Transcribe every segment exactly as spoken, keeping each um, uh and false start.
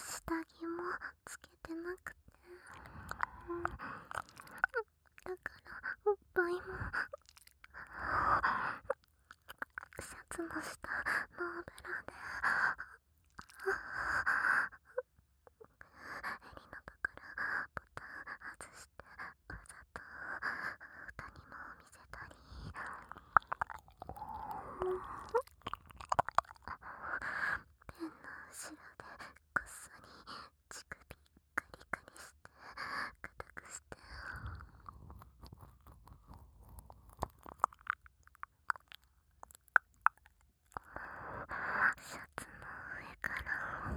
下着もつけてなくて、うん、だからおっぱいもシャツの下ノーブラで襟のところボタン外してわざと蓋にも見せたり、ペンの後ろでこっそり乳首カリカリして硬くして、シャツの上から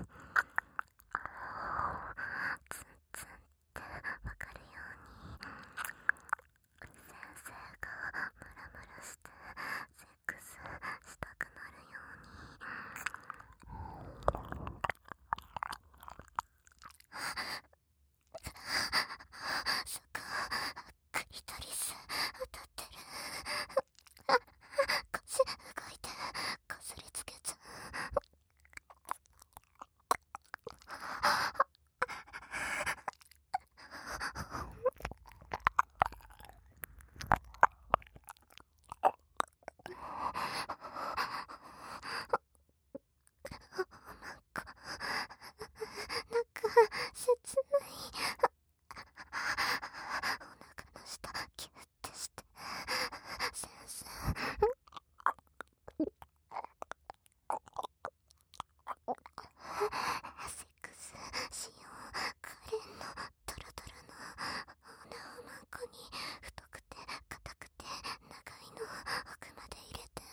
ツンツンってわかるように先生がムラムラしてセックスしたくなるように、そこクリトリス当たってる、腰動いてこすりつけちゃう。なんか切ない。お腹の下キュッてして、先生セックスしよう。カレンのトロトロのオナホマンコに太くて硬くて長いの奥まで入れて、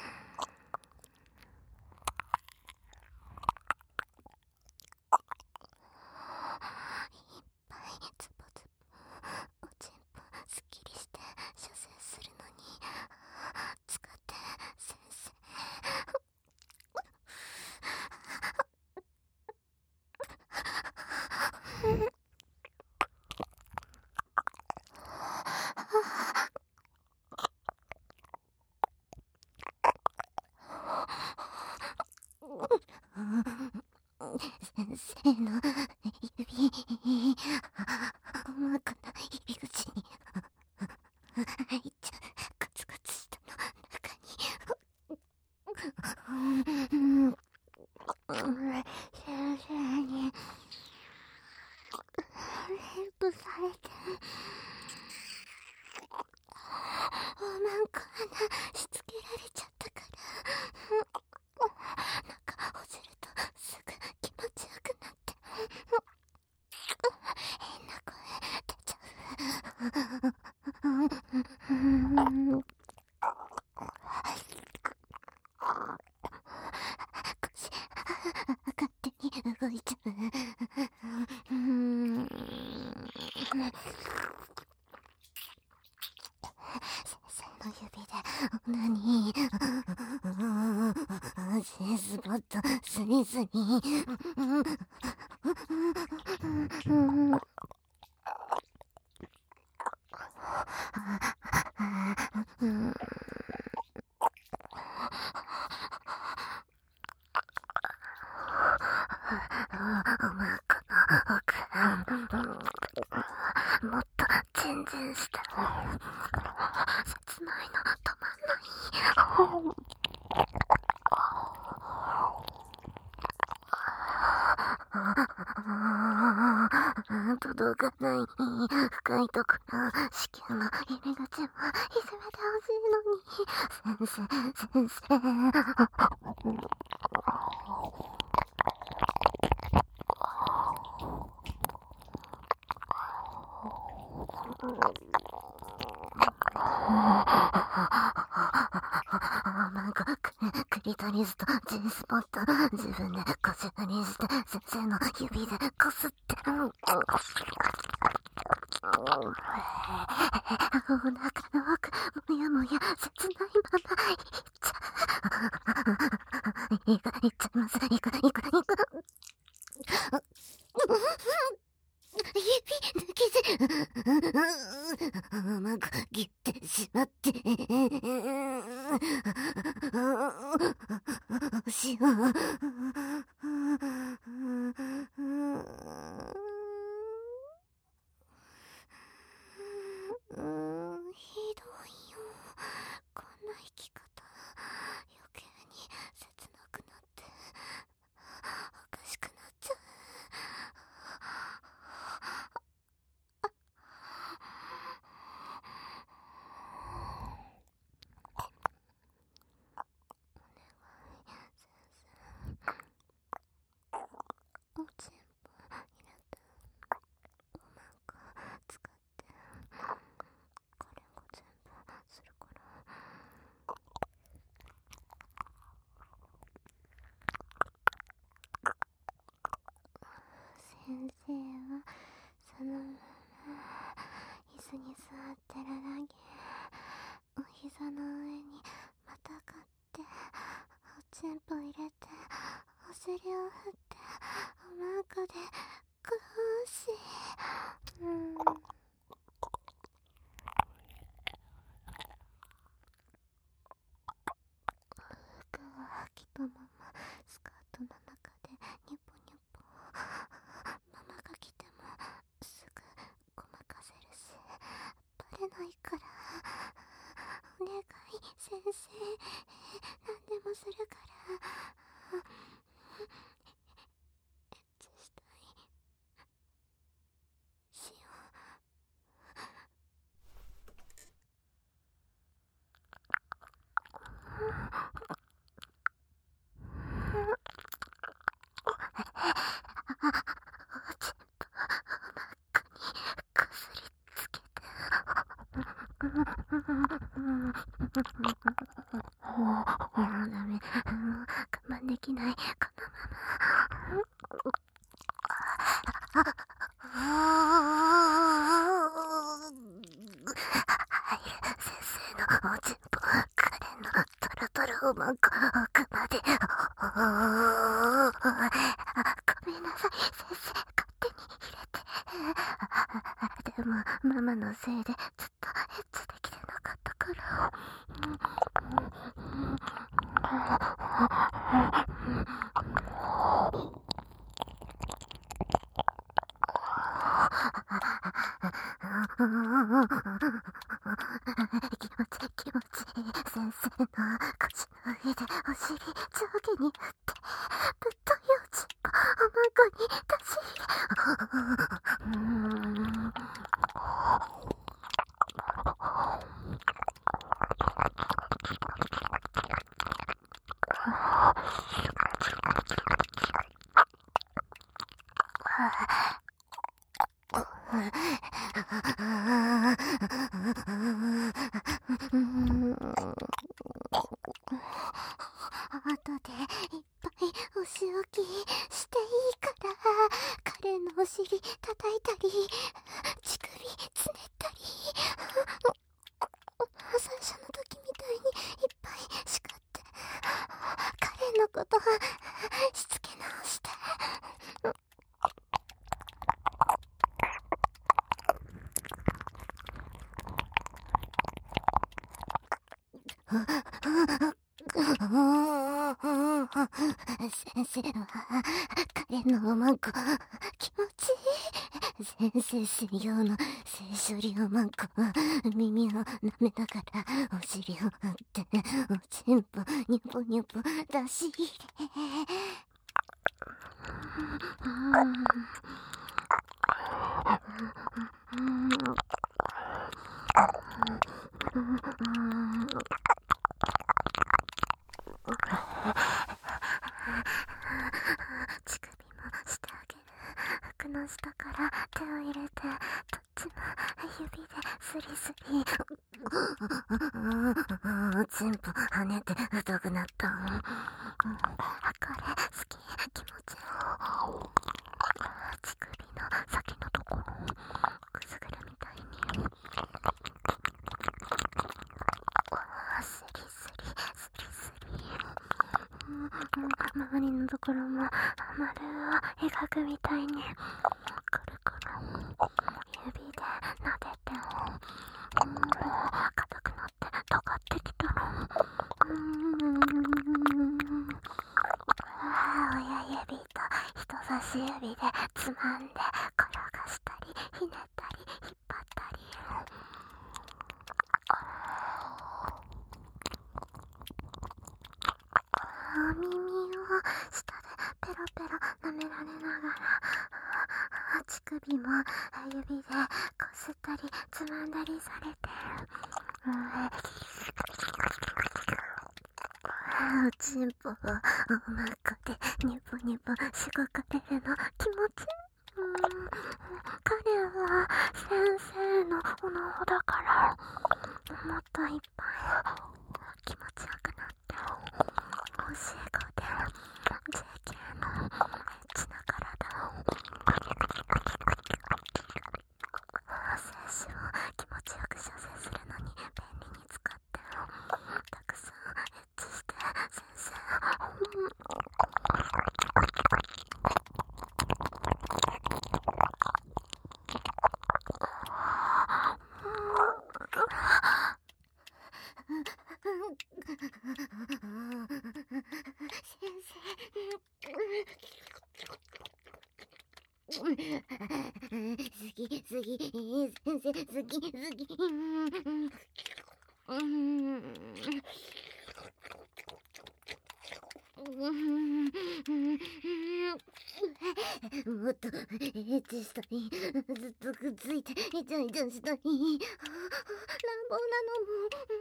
いっぱいズボズボおちんぽすっきりして射精するのに使って先生先生の指おまくな入り口に入っちゃう。ガツガツしたの中に、うん、先生にレイプされておまんこ穴しつけられちゃったから、なんかほじるとすぐ気持ちよくなって、変な声出ちゃう。腰勝手に動いちゃう。先生の指でオナニー、G スポットスミスミ、おまこの奥もっとチンチンして切ないの止まんない。届かない深いところ、子宮の入り口もいじめてほしいのに、先生先生なんかクリトリスと G スポット自分でこしらにして先生の指でこすってる。お腹の奥もやもや切ないままいっちゃう。いくいっちゃいます。いくいくいく指抜けてうまく切ってしまってどうしよう。 ないからお願い先生、何でもするからエッチしたいしよう。もうダメ、もう我慢できない、このまま。はい、先生のおちんぽ、彼のトロトロおまんこ奥まで。ごめんなさい先生、勝手に入れて。でもママのせいでずっとエッチできてなかったから。気持ちいい気持ちいい。先生の腰の上でお尻上下に振ってぶっといおちんぽおまんこに出し入れ。うーん後でいっぱいお仕置きしていいから、彼のお尻叩いたり乳首つねったり、最初の時みたいにいっぱい叱って彼のことしつけ直して。先生は彼のおまんこ気持ちいい。先生専用の性処理おまんこ、耳を舐めながらお尻を振っておちんぽニョポニョポ出し入れ。乳首もしてあげる。服の下から手を入れてどっちも指でスリスリ。おちんぽ跳ねて太くなった。これ好き、気持ちいい。乳首の先のところくすぐるみたいにスリスリスリスリ。周りのところも丸を描くみたいにくるくる指で撫でて、硬くなって尖ってきたら、うーん親指と人差し指でつまんで転がしたりひねったり引っ張ったり。お耳を舌でペロペロ舐められながら、乳首も指でこすったりつまんだりされて、おちんぽをおまんこでニュポニュポしごかれるの気持ちいい。うん彼は先生のおのほだからもっといっぱい気持ちよくなって教え子で ジェーケー のエッチな体を精子を気持ちよく射精するのに便利に使ってたくさんエッチして先生、うん先生、先生好き好き。うんうんもっとエッチしたい。ずっとくっついてイチャイチャしたい。乱暴なのも。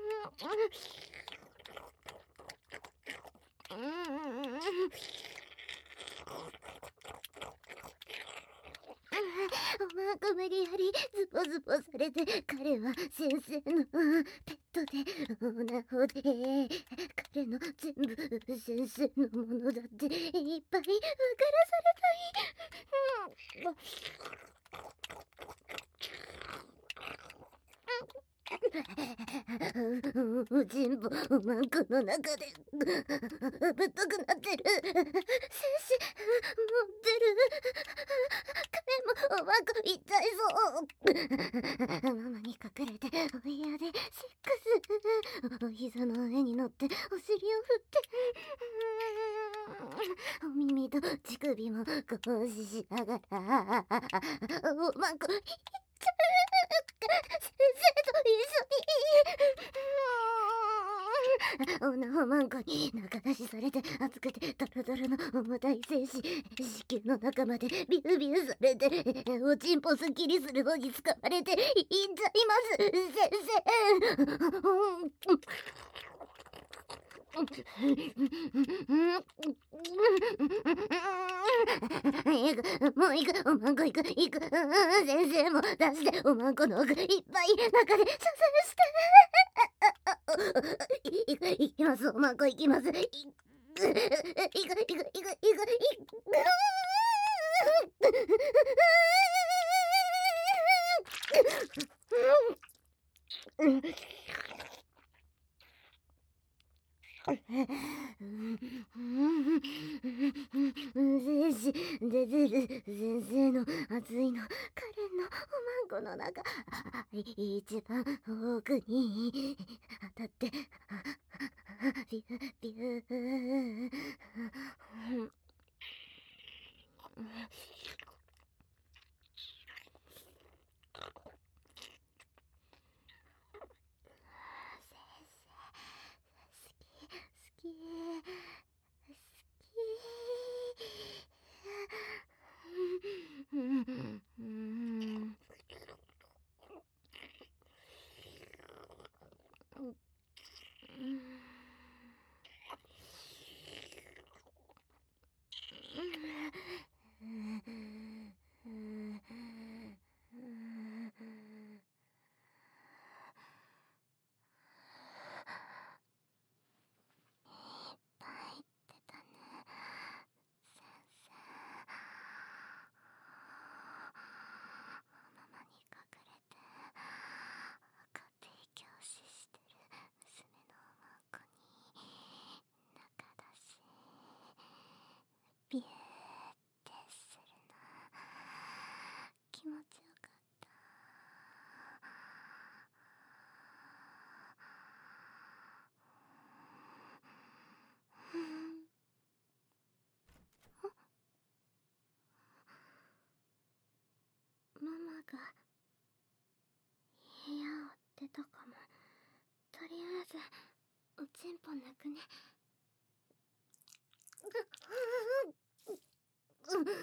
おまんこ無理やりズポズポされて、彼は先生のペットでオナホで、彼の全部先生のものだっていっぱい分からされたい。おちんぽおまんこの中でぶっとくなってる。先生持ってる。彼もおまんこいっちゃいそう。ママに隠れてお部屋でセックス。お膝の上に乗ってお尻を振ってお耳と乳首も交視しながらおまんこいっちゃう。先生と一緒に女おまんこに中出しされて、熱くてドロドロの重たい精子、子宮の中までビュービューされて、おちんぽすっきりする方に使われていっちゃいます先生。行く、もう行く、おまんこ行く、行く。先生も出して、おまんこの奥いっぱい中で射精して。行く、行きます、おまんこ行きます。行く、行く、行く、行く、行く、行く。精子出てる。先生の熱いの彼のおまんこの中一番奥に当たってビュービュー。好き好き。ビューってするの気持ちよかった。ママが部屋を出たかも。とりあえずおちんぽ抜くね。ごめんなさ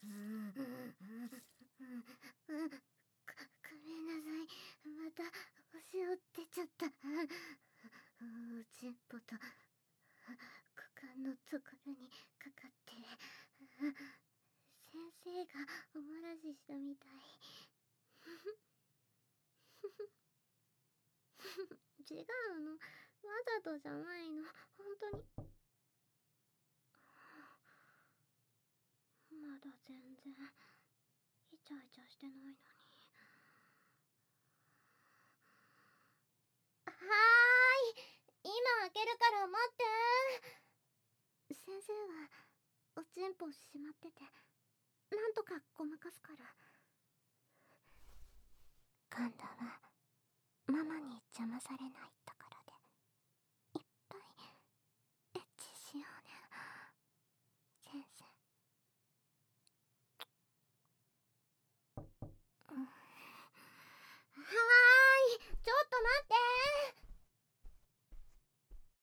い、また星を出ちゃった。おちんぽと股間のところにかかって先生がおもらししたみたい。違うの、わざとじゃないの、本当に。まだ全然イチャイチャしてないのに。はーい、今開けるから待って。先生はおちんぽしまってて、なんとかごまかすから。今度はママに邪魔されない